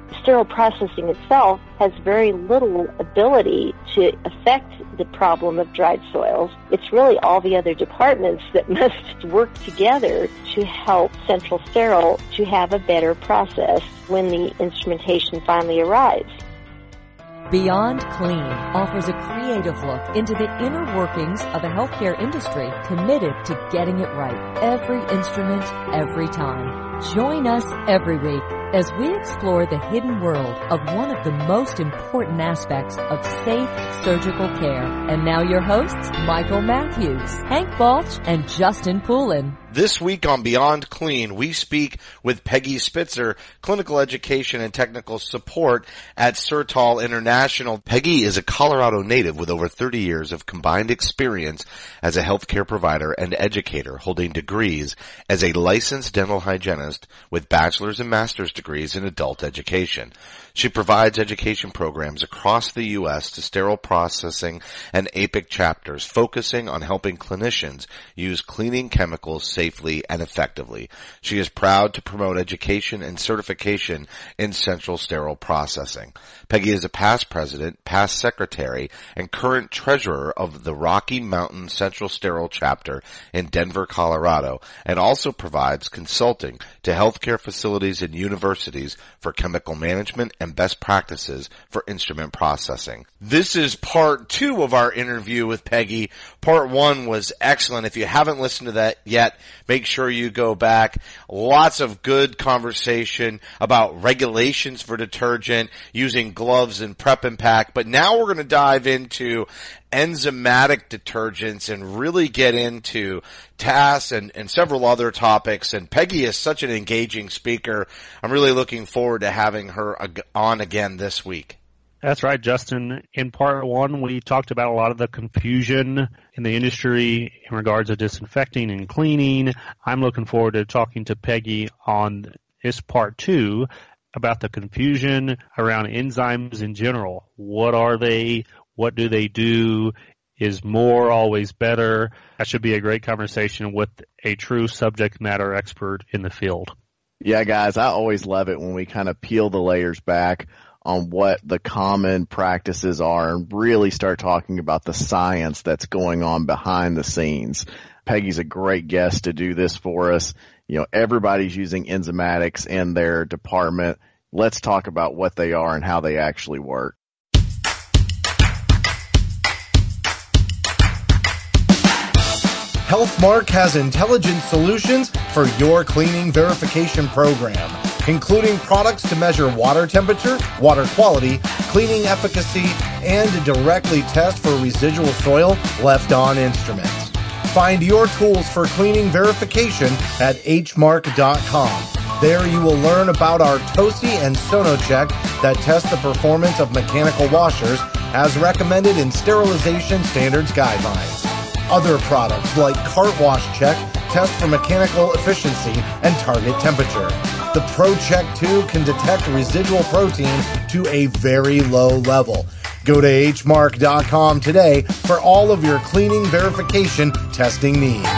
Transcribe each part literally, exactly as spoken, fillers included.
Sterile processing itself has very little ability to affect the problem of dried soils. It's really all the other departments that must work together to help Central Sterile to have a better process when the instrumentation finally arrives. Beyond Clean offers a creative look into the inner workings of the healthcare industry committed to getting it right every instrument, every time. Join us every week as we explore the hidden world of one of the most important aspects of safe surgical care. And now your hosts, Michael Matthews, Hank Balch, and Justin Poulin. This week on Beyond Clean, we speak with Peggy Spitzer, Clinical Education and Technical Support at Sertol International. Peggy is a Colorado native with over thirty years of combined experience as a healthcare provider and educator, holding degrees as a licensed dental hygienist with bachelor's and master's degrees in adult education. She provides education programs across the U S to sterile processing and A P I C chapters, focusing on helping clinicians use cleaning chemicals safely and effectively. She is proud to promote education and certification in central sterile processing. Peggy is a past president, past secretary, and current treasurer of the Rocky Mountain Central Sterile Chapter in Denver, Colorado, and also provides consulting to healthcare facilities and universities for chemical management and best practices for instrument processing. This is part two of our interview with Peggy. Part one was excellent. If you haven't listened to that yet, make sure you go back. Lots of good conversation about regulations for detergent, using gloves and prep and pack. But now we're going to dive into enzymatic detergents and really get into T A S and, and several other topics. And Peggy is such an engaging speaker. I'm really looking forward to having her on again this week. That's right, Justin. In part one, we talked about a lot of the confusion in the industry in regards to disinfecting and cleaning. I'm looking forward to talking to Peggy on this part two about the confusion around enzymes in general. What are they? What do they do? Is more always better? That should be a great conversation with a true subject matter expert in the field. Yeah, guys, I always love it when we kind of peel the layers back on what the common practices are and really start talking about the science that's going on behind the scenes. Peggy's a great guest to do this for us. You know, everybody's using enzymatics in their department. Let's talk about what they are and how they actually work. Healthmark has intelligent solutions for your cleaning verification program, including products to measure water temperature, water quality, cleaning efficacy, and directly test for residual soil left on instruments. Find your tools for cleaning verification at h mark dot com. There you will learn about our TOSI and SonoCheck that test the performance of mechanical washers as recommended in sterilization standards guidelines. Other products like Cart Wash Check test for mechanical efficiency and target temperature. The ProCheck two can detect residual protein to a very low level. Go to h mark dot com today for all of your cleaning verification testing needs.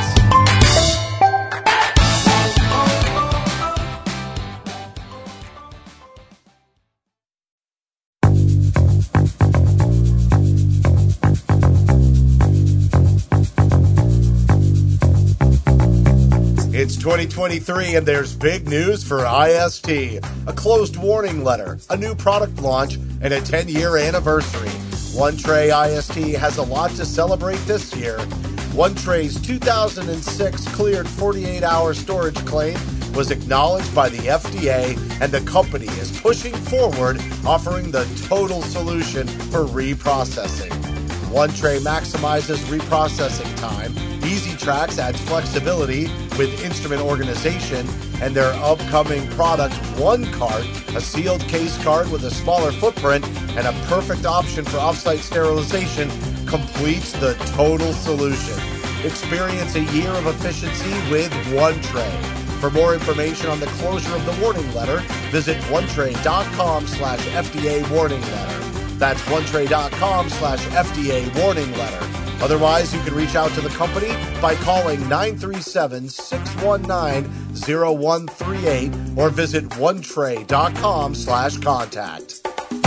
It's twenty twenty-three and there's big news for I S T. A closed warning letter, a new product launch, and a ten-year anniversary. OneTray I S T has a lot to celebrate this year. OneTray's two thousand six cleared forty-eight hour storage claim was acknowledged by the F D A, and the company is pushing forward, offering the total solution for reprocessing. OneTray maximizes reprocessing time. EasyTrax adds flexibility with instrument organization, and their upcoming product, OneCart, a sealed case card with a smaller footprint and a perfect option for offsite sterilization, completes the total solution. Experience a year of efficiency with OneTray. For more information on the closure of the warning letter, visit OneTray.com slash FDA warning letter. That's OneTray.com slash FDA warning letter. Otherwise, you can reach out to the company by calling nine three seven, six one nine, zero one three eight or visit one tray dot com slash contact.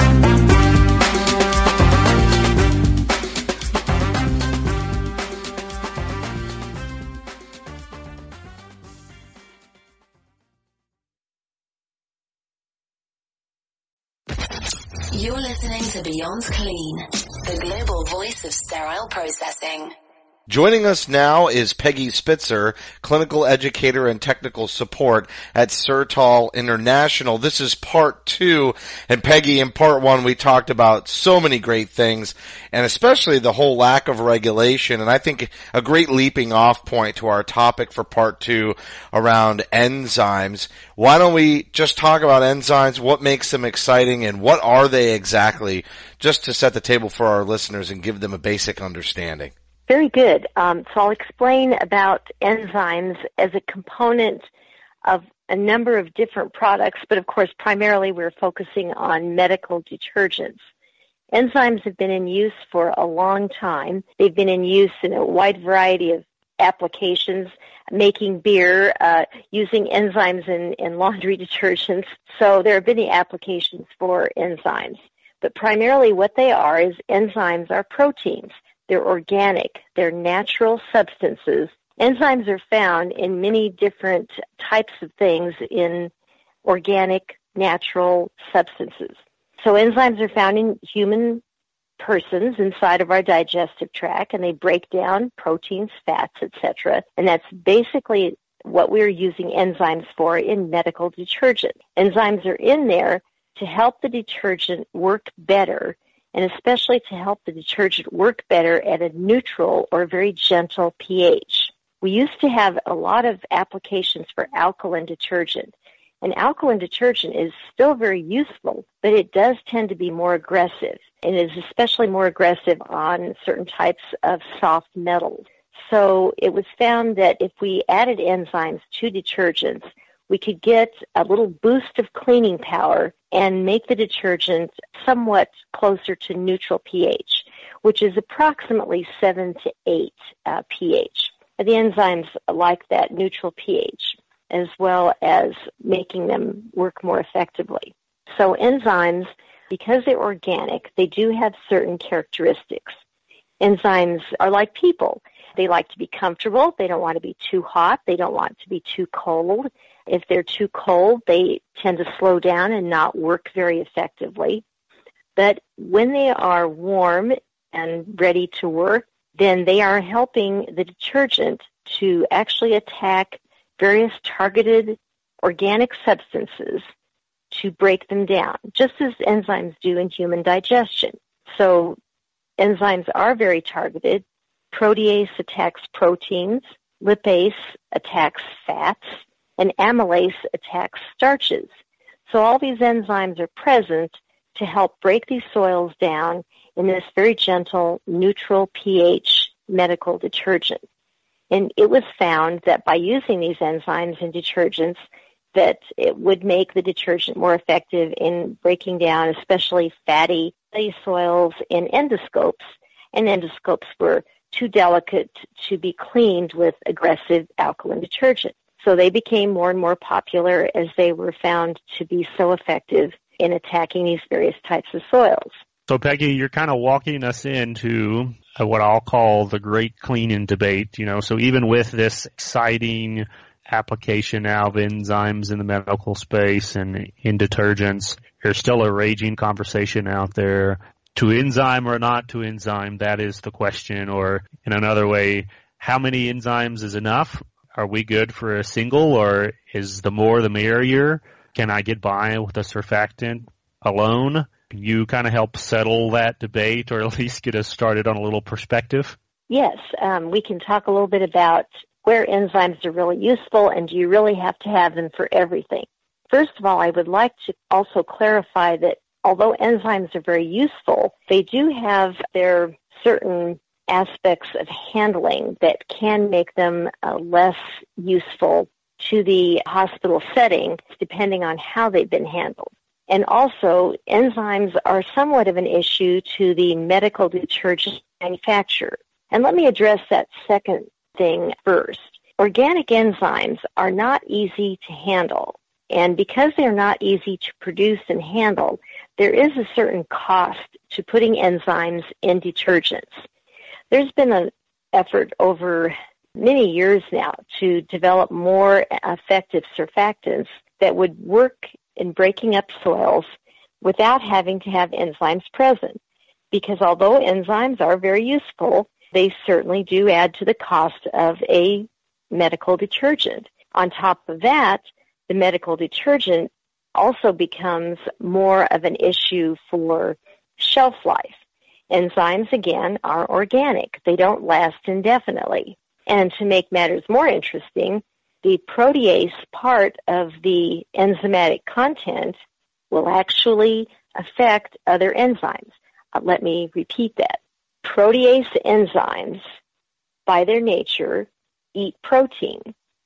You're listening to Beyond Clean, the global voice of sterile processing. Joining us now is Peggy Spitzer, clinical educator and technical support at Sertol International. This is part two, and Peggy, in part one, we talked about so many great things, and especially the whole lack of regulation, and I think a great leaping off point to our topic for part two around enzymes. Why don't we just talk about enzymes, what makes them exciting, and what are they exactly, just to set the table for our listeners and give them a basic understanding. Very good. Um, so I'll explain about enzymes as a component of a number of different products, but of course primarily we're focusing on medical detergents. Enzymes have been in use for a long time. They've been in use in a wide variety of applications, making beer, uh, using enzymes in, in laundry detergents. So there have been the applications for enzymes. But primarily what they are is enzymes are proteins. They're organic. They're natural substances. Enzymes are found in many different types of things in organic, natural substances. So enzymes are found in human persons inside of our digestive tract, and they break down proteins, fats, et cetera. And that's basically what we're using enzymes for in medical detergent. Enzymes are in there to help the detergent work better, and especially to help the detergent work better at a neutral or very gentle pH. We used to have a lot of applications for alkaline detergent, and alkaline detergent is still very useful, but it does tend to be more aggressive, and is especially more aggressive on certain types of soft metals. So it was found that if we added enzymes to detergents, we could get a little boost of cleaning power and make the detergent somewhat closer to neutral pH, which is approximately seven to eight uh, pH. The enzymes like that neutral pH, as well as making them work more effectively. So enzymes, because they're organic, they do have certain characteristics. Enzymes are like people. They like to be comfortable. They don't want to be too hot. They don't want to be too cold. If they're too cold, they tend to slow down and not work very effectively. But when they are warm and ready to work, then they are helping the detergent to actually attack various targeted organic substances to break them down, just as enzymes do in human digestion. So enzymes are very targeted. Protease attacks proteins, lipase attacks fats, and amylase attacks starches. So all these enzymes are present to help break these soils down in this very gentle, neutral pH medical detergent. And it was found that by using these enzymes in detergents, that it would make the detergent more effective in breaking down especially fatty, fatty soils in endoscopes, and endoscopes were too delicate to be cleaned with aggressive alkaline detergent. So they became more and more popular as they were found to be so effective in attacking these various types of soils. So, Peggy, you're kind of walking us into what I'll call the great cleaning debate. You know, so even with this exciting application now of enzymes in the medical space and in detergents, there's still a raging conversation out there. To enzyme or not to enzyme, that is the question. Or in another way, how many enzymes is enough? Are we good for a single, or is the more the merrier? Can I get by with a surfactant alone? Can you kind of help settle that debate, or at least get us started on a little perspective? Yes, um, we can talk a little bit about where enzymes are really useful, and do you really have to have them for everything? First of all, I would like to also clarify that although enzymes are very useful, they do have their certain aspects of handling that can make them uh, less useful to the hospital setting, depending on how they've been handled. And also, enzymes are somewhat of an issue to the medical detergent manufacturer. And let me address that second thing first. Organic enzymes are not easy to handle. And because they're not easy to produce and handle, there is a certain cost to putting enzymes in detergents. There's been an effort over many years now to develop more effective surfactants that would work in breaking up soils without having to have enzymes present. Because although enzymes are very useful, they certainly do add to the cost of a medical detergent. On top of that, the medical detergent also becomes more of an issue for shelf life. Enzymes, again, are organic. They don't last indefinitely. And to make matters more interesting, the protease part of the enzymatic content will actually affect other enzymes. Uh, let me repeat that. Protease enzymes, by their nature, eat protein.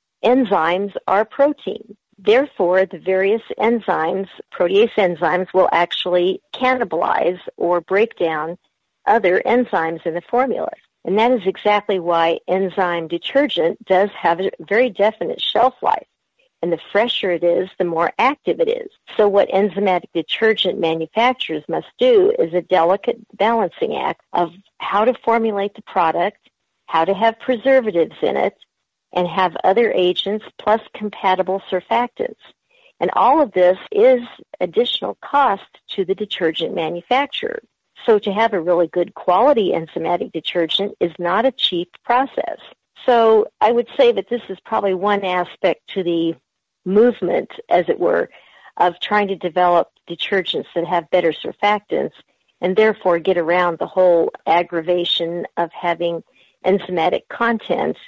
Enzymes are protein. Therefore, the various enzymes, protease enzymes, will actually cannibalize or break down other enzymes in the formula. And that is exactly why enzyme detergent does have a very definite shelf life. And the fresher it is, the more active it is. So what enzymatic detergent manufacturers must do is a delicate balancing act of how to formulate the product, how to have preservatives in it, and have other agents plus compatible surfactants. And all of this is additional cost to the detergent manufacturer. So to have a really good quality enzymatic detergent is not a cheap process. So I would say that this is probably one aspect to the movement, as it were, of trying to develop detergents that have better surfactants and therefore get around the whole aggravation of having enzymatic content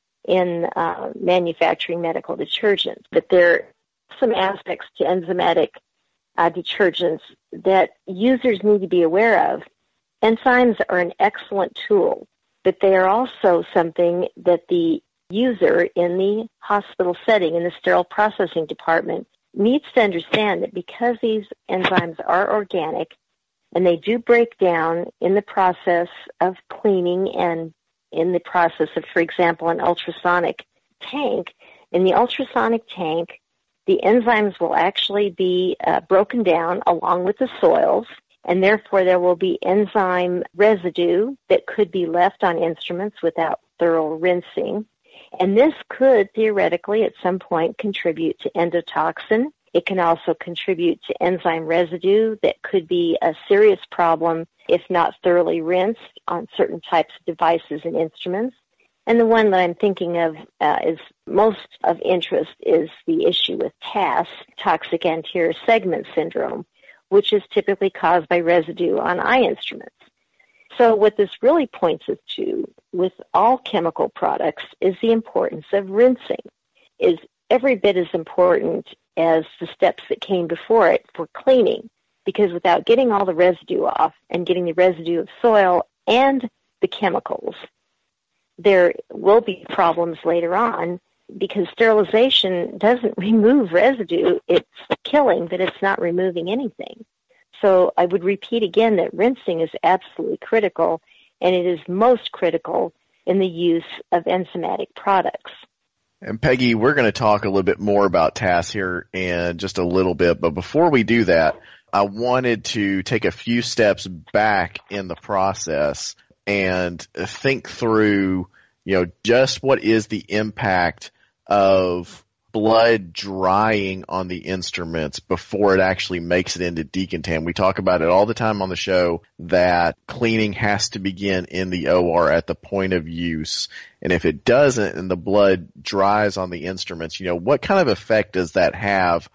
in uh, manufacturing medical detergents. But there are some aspects to enzymatic uh, detergents that users need to be aware of. Enzymes are an excellent tool, but they are also something that the user in the hospital setting, in the sterile processing department, needs to understand that because these enzymes are organic and they do break down in the process of cleaning and in the process of, for example, an ultrasonic tank, in the ultrasonic tank, the enzymes will actually be uh, broken down along with the soils, and therefore there will be enzyme residue that could be left on instruments without thorough rinsing. And this could theoretically at some point contribute to endotoxin. It can also contribute to enzyme residue that could be a serious problem if not thoroughly rinsed on certain types of devices and instruments. And the one that I'm thinking of uh, is most of interest is the issue with T A S, toxic anterior segment syndrome, which is typically caused by residue on eye instruments. So what this really points us to with all chemical products is the importance of rinsing, is every bit as important as the steps that came before it for cleaning, because without getting all the residue off and getting the residue of soil and the chemicals, there will be problems later on because sterilization doesn't remove residue. It's killing, but it's not removing anything. So I would repeat again that rinsing is absolutely critical, and it is most critical in the use of enzymatic products. And Peggy, we're going to talk a little bit more about T A S here in just a little bit, but before we do that, I wanted to take a few steps back in the process and think through, you know, just what is the impact of blood drying on the instruments before it actually makes it into decontam. We talk about it all the time on the show that cleaning has to begin in the O R at the point of use. And if it doesn't and the blood dries on the instruments, you know, what kind of effect does that have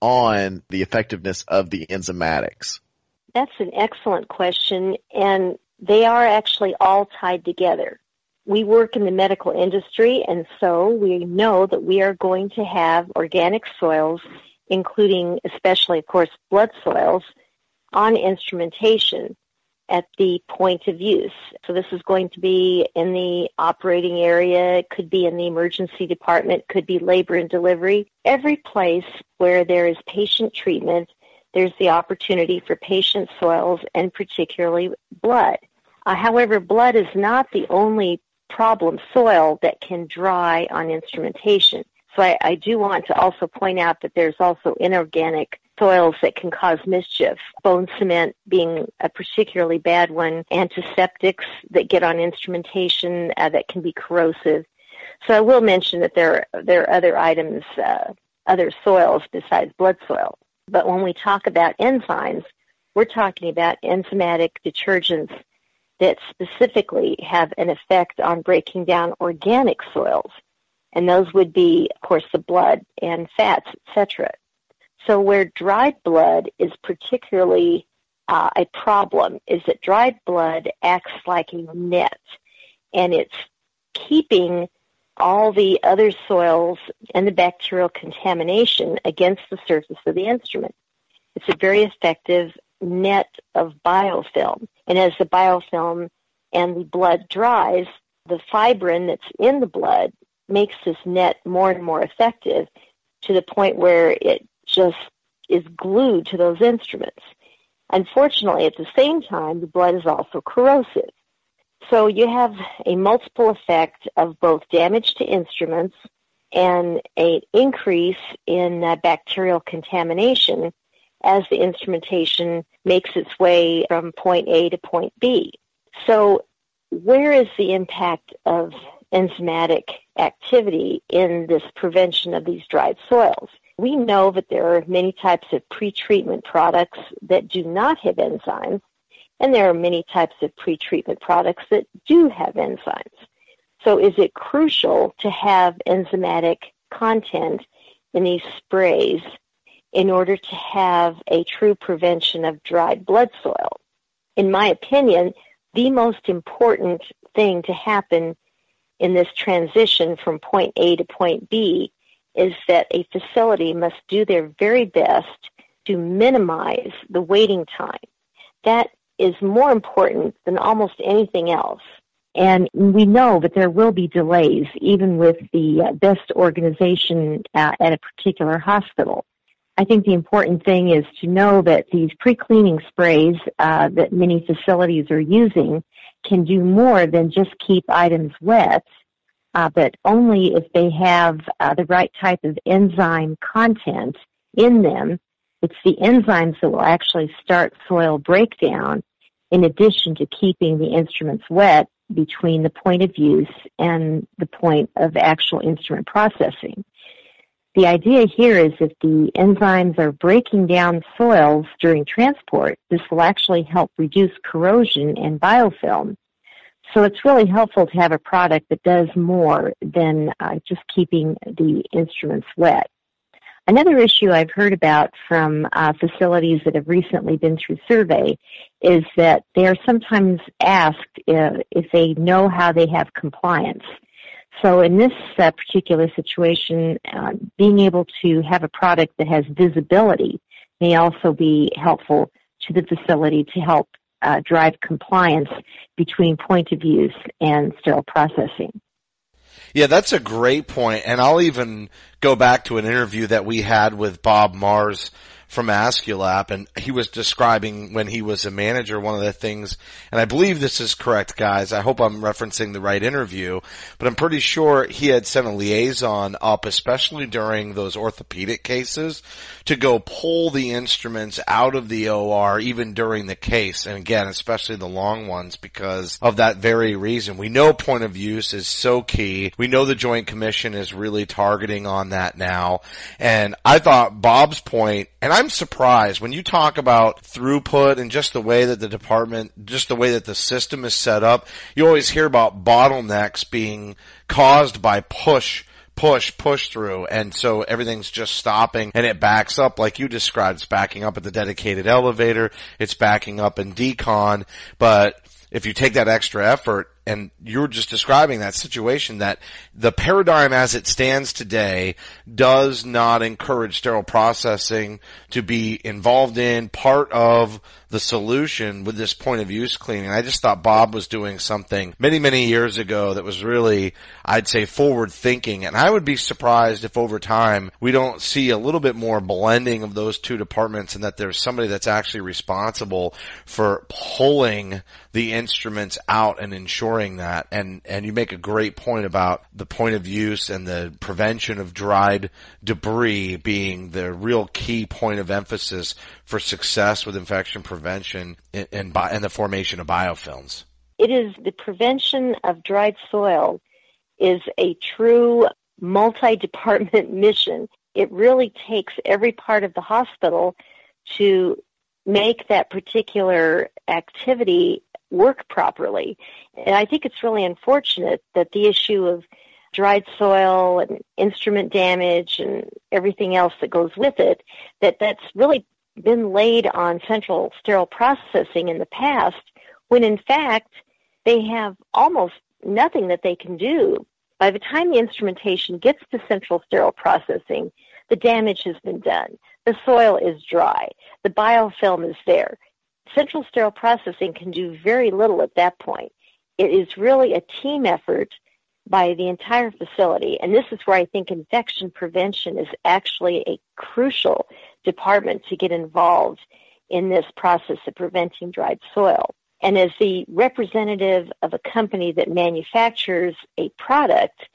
on the effectiveness of the enzymatics? That's an excellent question, and they are actually all tied together. We work in the medical industry, and so we know that we are going to have organic soils, including especially, of course, blood soils, on instrumentation at the point of use. So this is going to be in the operating area, it could be in the emergency department, could be labor and delivery. Every place where there is patient treatment, there's the opportunity for patient soils and particularly blood. Uh, however, blood is not the only problem soil that can dry on instrumentation. So I, I do want to also point out that there's also inorganic soils that can cause mischief, bone cement being a particularly bad one, antiseptics that get on instrumentation uh, that can be corrosive. So I will mention that there, there are other items, uh, other soils besides blood soil. But when we talk about enzymes, we're talking about enzymatic detergents that specifically have an effect on breaking down organic soils. And those would be, of course, the blood and fats, et cetera. So where dried blood is particularly uh, a problem is that dried blood acts like a net, and it's keeping all the other soils and the bacterial contamination against the surface of the instrument. It's a very effective net of biofilm. And as the biofilm and the blood dries, the fibrin that's in the blood makes this net more and more effective to the point where it just is glued to those instruments. Unfortunately, at the same time, the blood is also corrosive. So you have a multiple effect of both damage to instruments and an increase in uh, bacterial contamination as the instrumentation makes its way from point A to point B. So where is the impact of enzymatic activity in this prevention of these dried soils? We know that there are many types of pretreatment products that do not have enzymes, and there are many types of pretreatment products that do have enzymes. So is it crucial to have enzymatic content in these sprays in order to have a true prevention of dried blood soil? In my opinion, the most important thing to happen in this transition from point A to point B is that a facility must do their very best to minimize the waiting time. That is more important than almost anything else. And we know that there will be delays, even with the best organization uh, at a particular hospital. I think the important thing is to know that these pre-cleaning sprays uh, that many facilities are using can do more than just keep items wet, uh, but only if they have uh, the right type of enzyme content in them. It's the enzymes that will actually start soil breakdown in addition to keeping the instruments wet between the point of use and the point of actual instrument processing. The idea here is if the enzymes are breaking down soils during transport, this will actually help reduce corrosion and biofilm. So it's really helpful to have a product that does more than uh, just keeping the instruments wet. Another issue I've heard about from uh, facilities that have recently been through survey is that they are sometimes asked uh, if they know how they have compliance. So in this uh, particular situation, uh, being able to have a product that has visibility may also be helpful to the facility to help uh, drive compliance between point of use and sterile processing. Yeah, that's a great point, and I'll even go back to an interview that we had with Bob Mars from Asculap, and he was describing when he was a manager, one of the things, and I believe this is correct, guys, I hope I'm referencing the right interview, but I'm pretty sure he had sent a liaison up, especially during those orthopedic cases, to go pull the instruments out of the O R even during the case, and again, especially the long ones, because of that very reason. We know point of use is so key. We know the Joint Commission is really targeting on that now, and I thought Bob's point, and I'm surprised when you talk about throughput and just the way that the department, just the way that the system is set up, you always hear about bottlenecks being caused by push, push, push through, and so everything's just stopping and it backs up like you described. It's backing up at the dedicated elevator, it's backing up in decon, but if you take that extra effort, and you're just describing that situation, that the paradigm as it stands today does not encourage sterile processing to be involved in part of the solution with this point of use cleaning. I just thought Bob was doing something many, many years ago that was really, I'd say, forward thinking. And I would be surprised if over time we don't see a little bit more blending of those two departments, and that there's somebody that's actually responsible for pulling the instruments out and ensuring that. And, and you make a great point about the point of use and the prevention of dried debris being the real key point of emphasis for success with infection prevention and, and, and the formation of biofilms. It is the prevention of dried soil is a true multi-department mission. It really takes every part of the hospital to make that particular activity work properly. And I think it's really unfortunate that the issue of dried soil and instrument damage and everything else that goes with it, that that's really been laid on central sterile processing in the past, when in fact they have almost nothing that they can do. By the time the instrumentation gets to central sterile processing, the damage has been done. The soil is dry. The biofilm is there. Central sterile processing can do very little at that point. It is really a team effort by the entire facility, and this is where I think infection prevention is actually a crucial department to get involved in this process of preventing dried soil. And as the representative of a company that manufactures a product,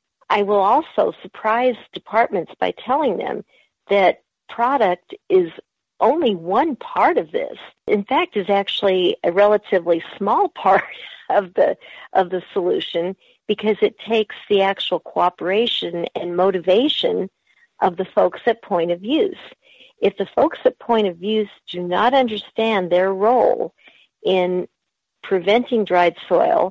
I will also surprise departments by telling them that product is only one part of this. In fact, is actually a relatively small part of the of the solution, because it takes the actual cooperation and motivation of the folks at point of use. If the folks at point of use do not understand their role in preventing dried soil,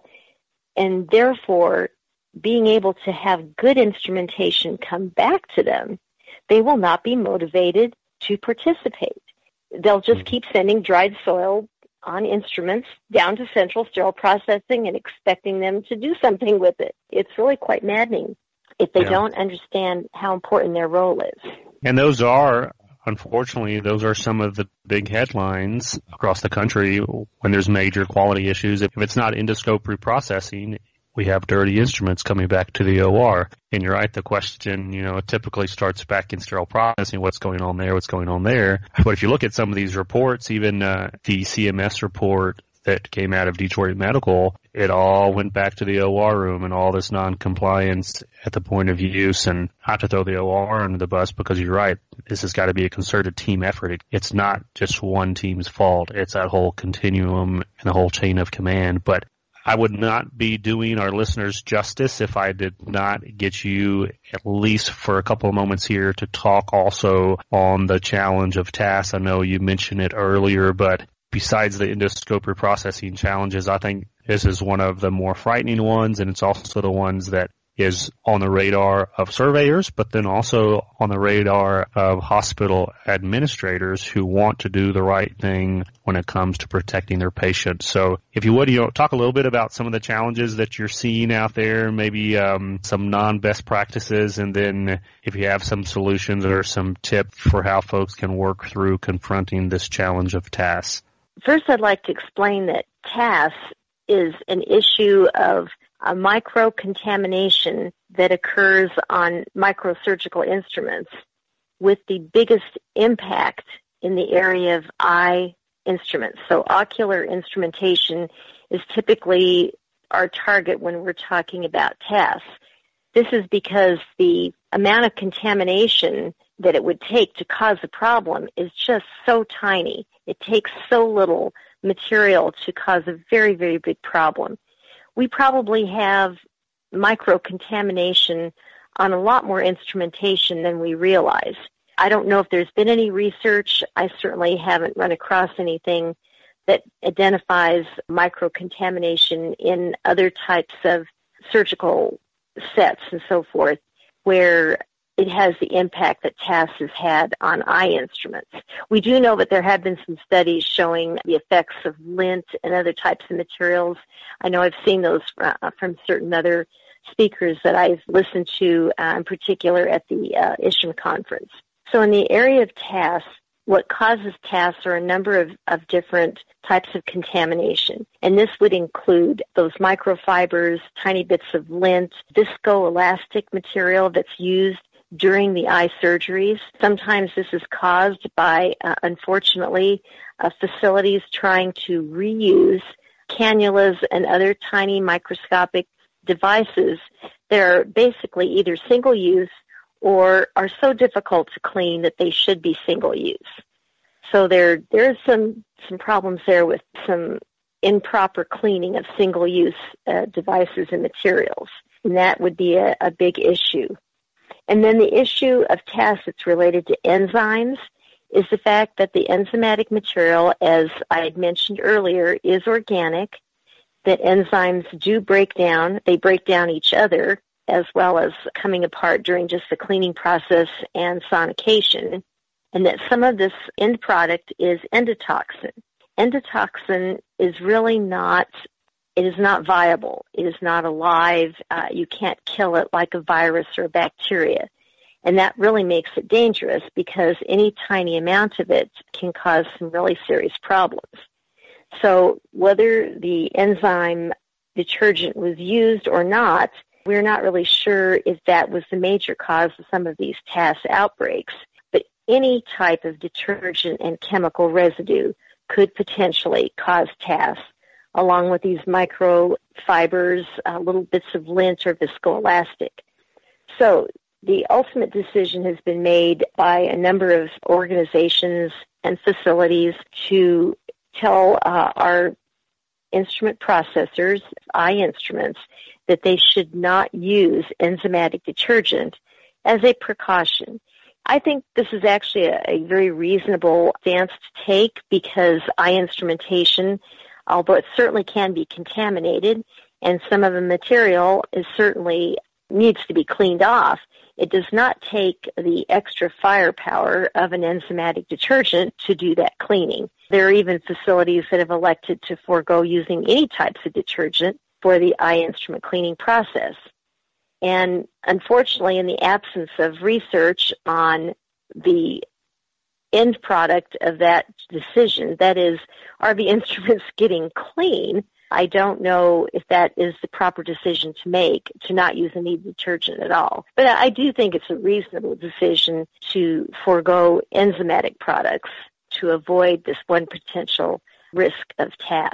and therefore being able to have good instrumentation come back to them, they will not be motivated to participate. They'll just keep sending dried soil on instruments down to central sterile processing and expecting them to do something with it. It's really quite maddening if they yeah. don't understand how important their role is. And those are, unfortunately, those are some of the big headlines across the country when there's major quality issues. If it's not endoscope reprocessing, we have dirty instruments coming back to the O R. And you're right, the question, you know, it typically starts back in sterile processing, what's going on there, what's going on there. But if you look at some of these reports, even uh, the C M S report that came out of Detroit Medical, it all went back to the O R room and all this non-compliance at the point of use. And not to throw the O R under the bus, because you're right, this has got to be a concerted team effort. It, it's not just one team's fault. It's that whole continuum and the whole chain of command. But I would not be doing our listeners justice if I did not get you at least for a couple of moments here to talk also on the challenge of T A S. I know you mentioned it earlier, but besides the endoscope reprocessing challenges, I think this is one of the more frightening ones, and it's also the ones that is on the radar of surveyors, but then also on the radar of hospital administrators who want to do the right thing when it comes to protecting their patients. So if you would, you know, talk a little bit about some of the challenges that you're seeing out there, maybe um, some non-best practices, and then if you have some solutions or some tips for how folks can work through confronting this challenge of T A S. First, I'd like to explain that T A S is an issue of a microcontamination that occurs on microsurgical instruments, with the biggest impact in the area of eye instruments. So ocular instrumentation is typically our target when we're talking about T A S. This is because the amount of contamination that it would take to cause a problem is just so tiny. It takes so little material to cause a very, very big problem. We probably have microcontamination on a lot more instrumentation than we realize. I don't know if there's been any research. I certainly haven't run across anything that identifies microcontamination in other types of surgical sets and so forth, where it has the impact that T A S has had on eye instruments. We do know that there have been some studies showing the effects of lint and other types of materials. I know I've seen those uh, from certain other speakers that I've listened to, uh, in particular at the uh, I S H M conference. So in the area of T A S, what causes T A S are a number of, of different types of contamination. And this would include those microfibers, tiny bits of lint, viscoelastic material that's used during the eye surgeries. Sometimes this is caused by, uh, unfortunately, uh, facilities trying to reuse cannulas and other tiny microscopic devices that are basically either single-use or are so difficult to clean that they should be single-use. So there there's some, some problems there with some improper cleaning of single-use uh, devices and materials, and that would be a, a big issue. And then the issue of T A S that's related to enzymes is the fact that the enzymatic material, as I had mentioned earlier, is organic, that enzymes do break down. They break down each other as well as coming apart during just the cleaning process and sonication, and that some of this end product is endotoxin. Endotoxin is really not, it is not viable. It is not alive. Uh, you can't kill it like a virus or a bacteria. And that really makes it dangerous because any tiny amount of it can cause some really serious problems. So whether the enzyme detergent was used or not, we're not really sure if that was the major cause of some of these T A S outbreaks. But any type of detergent and chemical residue could potentially cause T A S, along with these microfibers, uh, little bits of lint or viscoelastic. So the ultimate decision has been made by a number of organizations and facilities to tell uh, our instrument processors, eye instruments, that they should not use enzymatic detergent as a precaution. I think this is actually a, a very reasonable stance to take because eye instrumentation, although it certainly can be contaminated, and some of the material is certainly needs to be cleaned off, it does not take the extra firepower of an enzymatic detergent to do that cleaning. There are even facilities that have elected to forego using any types of detergent for the eye instrument cleaning process. And unfortunately, in the absence of research on the end product of that decision, that is, are the instruments getting clean, I don't know if that is the proper decision to make, to not use any detergent at all. But I do think it's a reasonable decision to forego enzymatic products to avoid this one potential risk of T A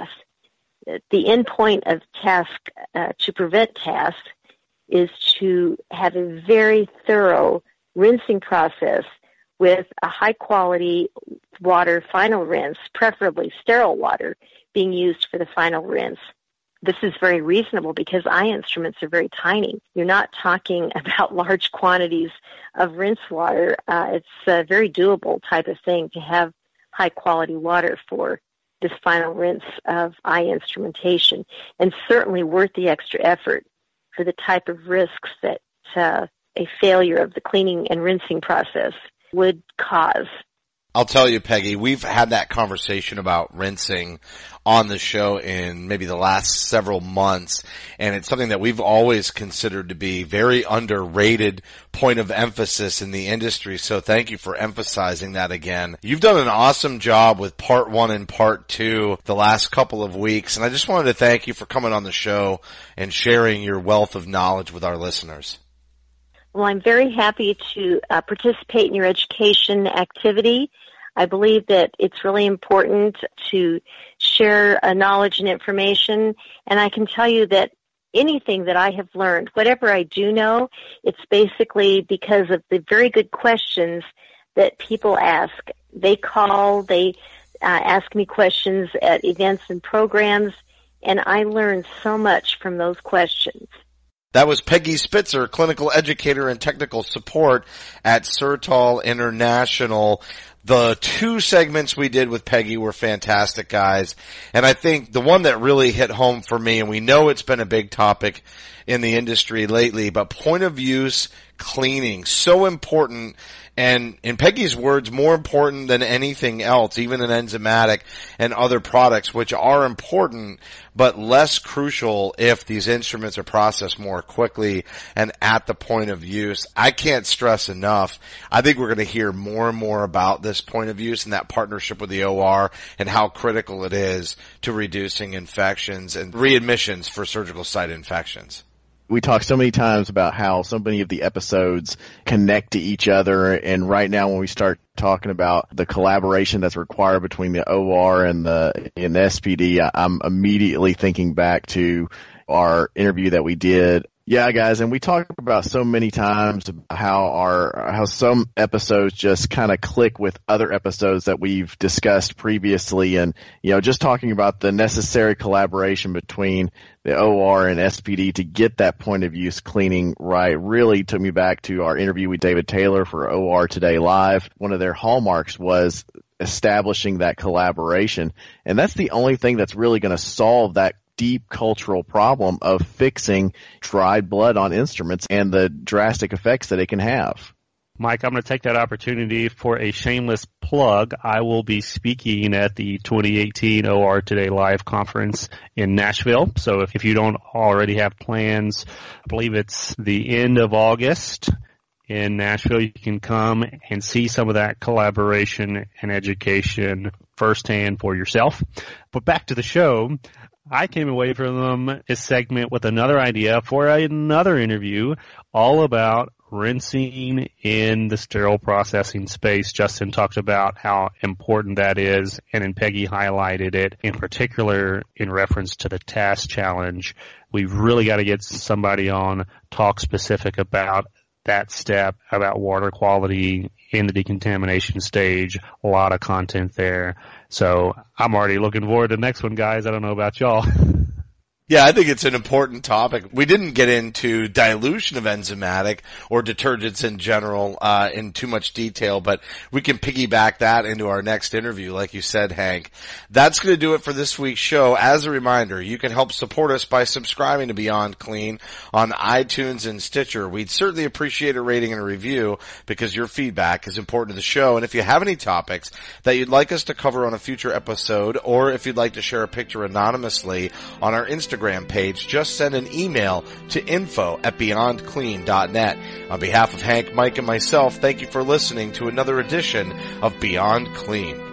S. The end point of T A S, uh, to prevent T A S, is to have a very thorough rinsing process with a high-quality water final rinse, preferably sterile water, being used for the final rinse. This is very reasonable because eye instruments are very tiny. You're not talking about large quantities of rinse water. Uh, it's a very doable type of thing to have high-quality water for this final rinse of eye instrumentation, and certainly worth the extra effort for the type of risks that uh, a failure of the cleaning and rinsing process would cause. I'll tell you, Peggy, we've had that conversation about rinsing on the show in maybe the last several months, and it's something that we've always considered to be very underrated point of emphasis in the industry, so thank you for emphasizing that again. You've done an awesome job with part one and part two the last couple of weeks, and I just wanted to thank you for coming on the show and sharing your wealth of knowledge with our listeners. Well, I'm very happy to uh, participate in your education activity. I believe that it's really important to share uh, knowledge and information, and I can tell you that anything that I have learned, whatever I do know, it's basically because of the very good questions that people ask. They call, they uh, ask me questions at events and programs, and I learn so much from those questions. That was Peggy Spitzer, clinical educator and technical support at Sertol International. The two segments we did with Peggy were fantastic, guys. And I think the one that really hit home for me, and we know it's been a big topic in the industry lately, but point of use cleaning, so important. And in Peggy's words, more important than anything else, even in enzymatic and other products, which are important, but less crucial if these instruments are processed more quickly and at the point of use. I can't stress enough. I think we're going to hear more and more about this point of use and that partnership with the O R and how critical it is to reducing infections and readmissions for surgical site infections. We talk so many times about how so many of the episodes connect to each other, and right now when we start talking about the collaboration that's required between the O R and the and the S P D, I'm immediately thinking back to our interview that we did. Yeah, guys, and we talk about so many times how our how some episodes just kind of click with other episodes that we've discussed previously, and you know, just talking about the necessary collaboration between the O R and S P D to get that point of use cleaning right really took me back to our interview with David Taylor for O R Today Live. One of their hallmarks was establishing that collaboration, and that's the only thing that's really going to solve that deep cultural problem of fixing dried blood on instruments and the drastic effects that it can have. Mike, I'm going to take that opportunity for a shameless plug. I will be speaking at the twenty eighteen O R Today Live conference in Nashville. So if, if you don't already have plans, I believe it's the end of August in Nashville. You can come and see some of that collaboration and education firsthand for yourself. But back to the show. I came away from this segment with another idea for another interview all about rinsing in the sterile processing space. Justin talked about how important that is, and then Peggy highlighted it in particular in reference to the task challenge. We've really got to get somebody on, talk specific about that step, about water quality in the decontamination stage. A lot of content there. So I'm already looking forward to the next one, guys. I don't know about y'all. Yeah, I think it's an important topic. We didn't get into dilution of enzymatic or detergents in general uh in too much detail, but we can piggyback that into our next interview, like you said, Hank. That's going to do it for this week's show. As a reminder, you can help support us by subscribing to Beyond Clean on iTunes and Stitcher. We'd certainly appreciate a rating and a review because your feedback is important to the show. And if you have any topics that you'd like us to cover on a future episode, or if you'd like to share a picture anonymously on our Instagram Instagram page, just send an email to info at beyond clean dot net. On behalf of Hank, Mike, and myself, thank you for listening to another edition of Beyond Clean.